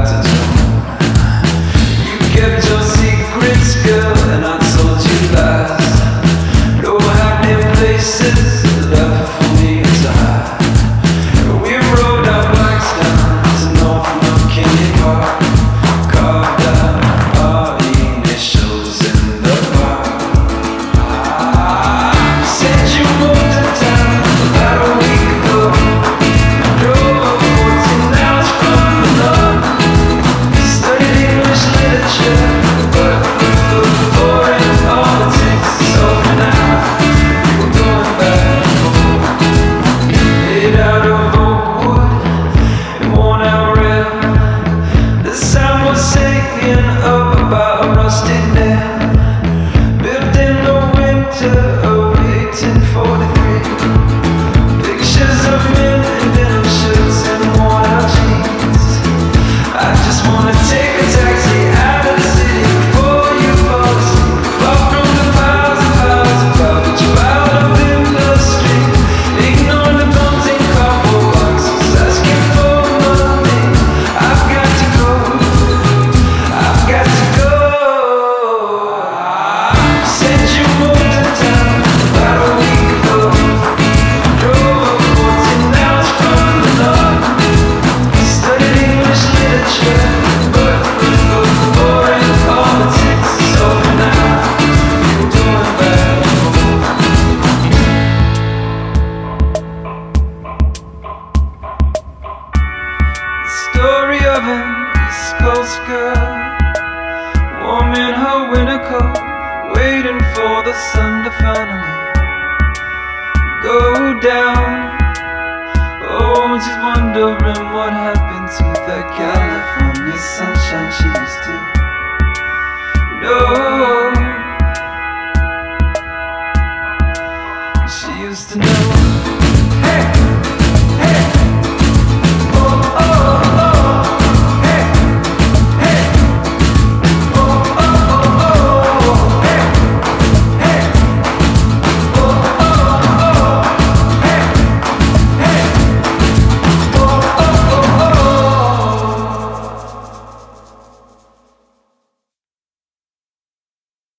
to join. You kept your secrets, girl, and I told you lies. No hiding places left for me to hide. We rode our bikes down to North McKinney Park, carved out our initials in the bar. Said you moved to town about a week ago. Drove up 14 hours from the north. Studied English literature, but for foreign politics. So for now, we're going back home. Made out of oak wood and worn out rail. The sound was singing up about a rusty nail. Built in the winter of 1843. Pictures of men in denim shirts and worn out jeans. I just wanna take a taxi out of the city before you fall asleep. Far from the piles and piles of garbage piled up in the street. Ignore the bums in cardboard boxes asking for money. I've got to go. I've got to go. Said you moved to town about a week ago. Drove up 14 hours from the north. Studied English literature, but for foreign politics. So for now, we're going back home. The story of an East Coast girl, warm in her winter coat, waiting for the sun to finally go down. Oh, she's wondering what happened to the California sunshine she used to know. She used to know.